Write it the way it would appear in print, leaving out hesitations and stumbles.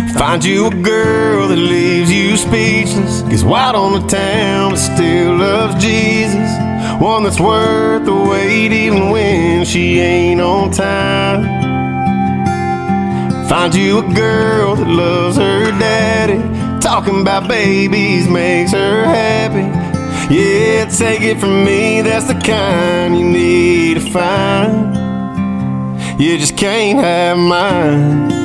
Find you a girl that leaves you speechless, gets wild on the town but still loves Jesus. One that's worth the wait even when she ain't on time. Find you a girl that loves her daddy, talking about babies makes her happy. Yeah, take it from me, that's the kind you need to find. You just can't have mine.